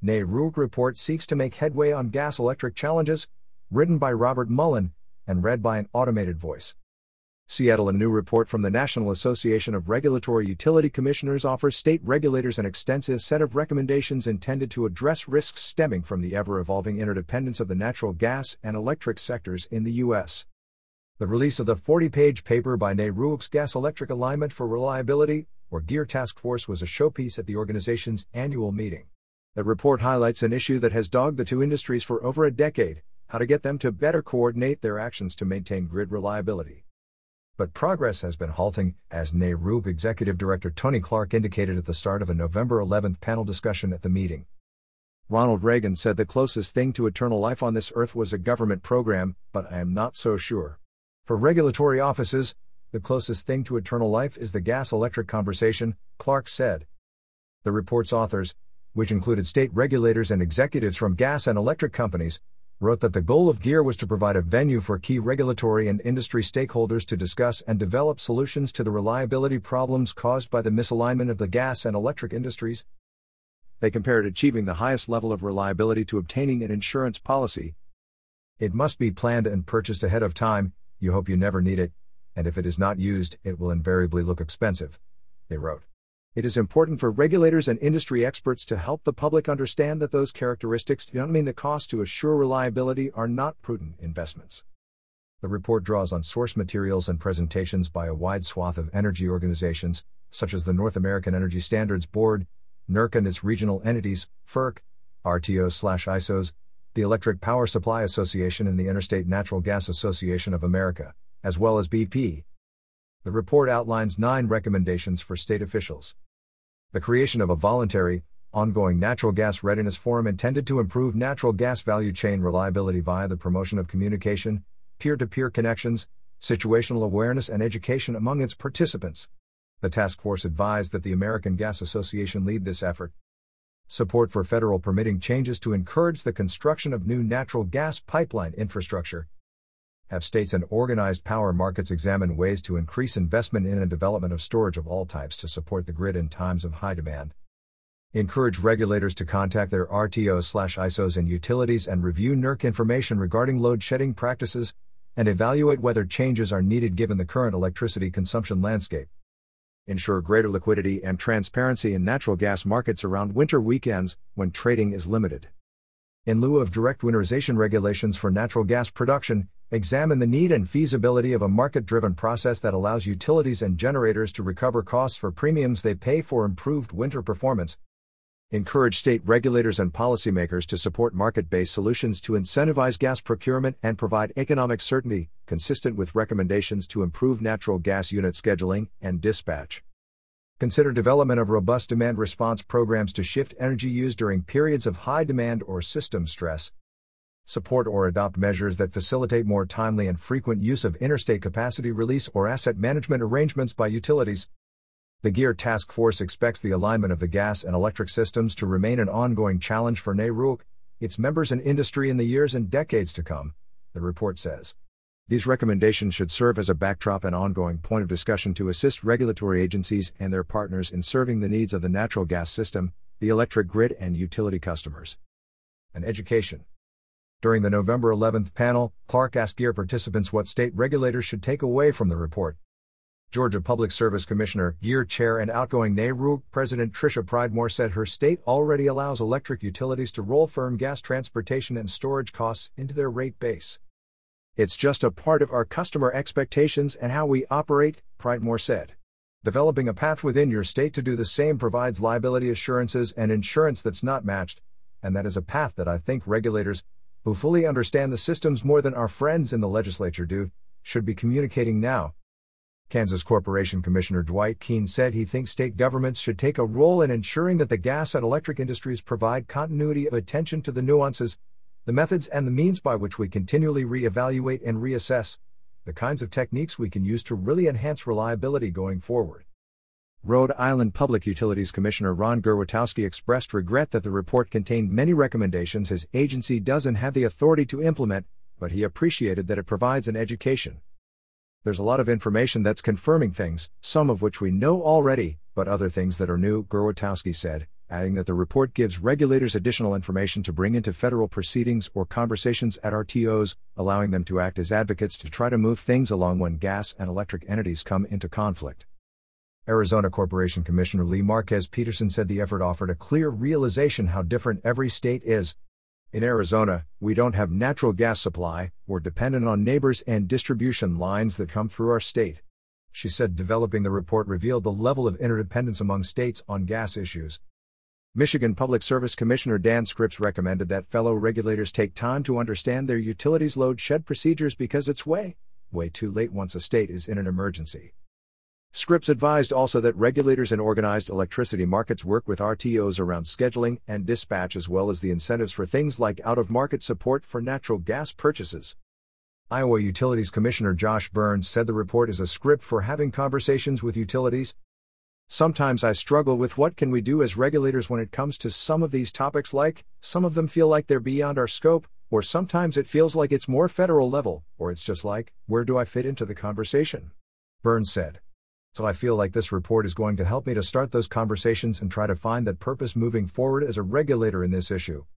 NARUC report seeks to make headway on gas-electric challenges, written by Robert Mullen, and read by an automated voice. Seattle. A new report from the National Association of Regulatory Utility Commissioners offers state regulators an extensive set of recommendations intended to address risks stemming from the ever-evolving interdependence of the natural gas and electric sectors in the U.S. The release of the 40-page paper by NARUC's Gas Electric Alignment for Reliability, or GEAR Task Force, was a showpiece at the organization's annual meeting. The report highlights an issue that has dogged the two industries for over a decade: how to get them to better coordinate their actions to maintain grid reliability. But progress has been halting, as NARUC Executive Director Tony Clark indicated at the start of a November 11 panel discussion at the meeting. Ronald Reagan said the closest thing to eternal life on this earth was a government program, but I am not so sure. For regulatory offices, the closest thing to eternal life is the gas-electric conversation, Clark said. The report's authors, which included state regulators and executives from gas and electric companies, wrote that the goal of GEAR was to provide a venue for key regulatory and industry stakeholders to discuss and develop solutions to the reliability problems caused by the misalignment of the gas and electric industries. They compared achieving the highest level of reliability to obtaining an insurance policy. It must be planned and purchased ahead of time. You hope you never need it, and if it is not used, it will invariably look expensive, they wrote. It is important for regulators and industry experts to help the public understand that those characteristics do not mean the cost to assure reliability are not prudent investments. The report draws on source materials and presentations by a wide swath of energy organizations, such as the North American Energy Standards Board, NERC and its regional entities, FERC, RTOs/ISOs, the Electric Power Supply Association and the Interstate Natural Gas Association of America, as well as BP. The report outlines 9 recommendations for state officials. The creation of a voluntary, ongoing natural gas readiness forum intended to improve natural gas value chain reliability via the promotion of communication, peer-to-peer connections, situational awareness and education among its participants. The task force advised that the American Gas Association lead this effort. Support for federal permitting changes to encourage the construction of new natural gas pipeline infrastructure. Have states and organized power markets examine ways to increase investment in and development of storage of all types to support the grid in times of high demand. Encourage regulators to contact their RTOs/ISOs and utilities and review NERC information regarding load shedding practices, and evaluate whether changes are needed given the current electricity consumption landscape. Ensure greater liquidity and transparency in natural gas markets around winter weekends, when trading is limited. In lieu of direct winterization regulations for natural gas production, examine the need and feasibility of a market-driven process that allows utilities and generators to recover costs for premiums they pay for improved winter performance. Encourage state regulators and policymakers to support market-based solutions to incentivize gas procurement and provide economic certainty, consistent with recommendations to improve natural gas unit scheduling and dispatch. Consider development of robust demand response programs to shift energy use during periods of high demand or system stress. Support or adopt measures that facilitate more timely and frequent use of interstate capacity release or asset management arrangements by utilities. The GEAR Task Force expects the alignment of the gas and electric systems to remain an ongoing challenge for NARUC, its members and industry in the years and decades to come, the report says. These recommendations should serve as a backdrop and ongoing point of discussion to assist regulatory agencies and their partners in serving the needs of the natural gas system, the electric grid, and utility customers. And education. During the November 11 panel, Clark asked GEAR participants what state regulators should take away from the report. Georgia Public Service Commissioner, GEAR Chair and outgoing NARUC President Tricia Pridemore said her state already allows electric utilities to roll firm gas transportation and storage costs into their rate base. It's just a part of our customer expectations and how we operate, Pridemore said. Developing a path within your state to do the same provides liability assurances and insurance that's not matched, and that is a path that I think regulators, who fully understand the systems more than our friends in the legislature do, should be communicating now. Kansas Corporation Commissioner Dwight Keene said he thinks state governments should take a role in ensuring that the gas and electric industries provide continuity of attention to the nuances, the methods and the means by which we continually reevaluate and reassess the kinds of techniques we can use to really enhance reliability going forward. Rhode Island Public Utilities Commissioner Ron Gurwitowski expressed regret that the report contained many recommendations his agency doesn't have the authority to implement, but he appreciated that it provides an education. There's a lot of information that's confirming things, some of which we know already, but other things that are new, Gurwitowski said, adding that the report gives regulators additional information to bring into federal proceedings or conversations at RTOs, allowing them to act as advocates to try to move things along when gas and electric entities come into conflict. Arizona Corporation Commissioner Lee Marquez Peterson said the effort offered a clear realization how different every state is. In Arizona, we don't have natural gas supply, we're dependent on neighbors and distribution lines that come through our state. She said developing the report revealed the level of interdependence among states on gas issues. Michigan Public Service Commissioner Dan Scripps recommended that fellow regulators take time to understand their utilities' load shed procedures because it's way too late once a state is in an emergency. Scripps advised also that regulators in organized electricity markets work with RTOs around scheduling and dispatch as well as the incentives for things like out-of-market support for natural gas purchases. Iowa Utilities Commissioner Josh Burns said the report is a script for having conversations with utilities. Sometimes I struggle with what can we do as regulators when it comes to some of these topics, like, some of them feel like they're beyond our scope, or sometimes it feels like it's more federal level, or it's just like, where do I fit into the conversation? Burns said. So I feel like this report is going to help me to start those conversations and try to find that purpose moving forward as a regulator in this issue.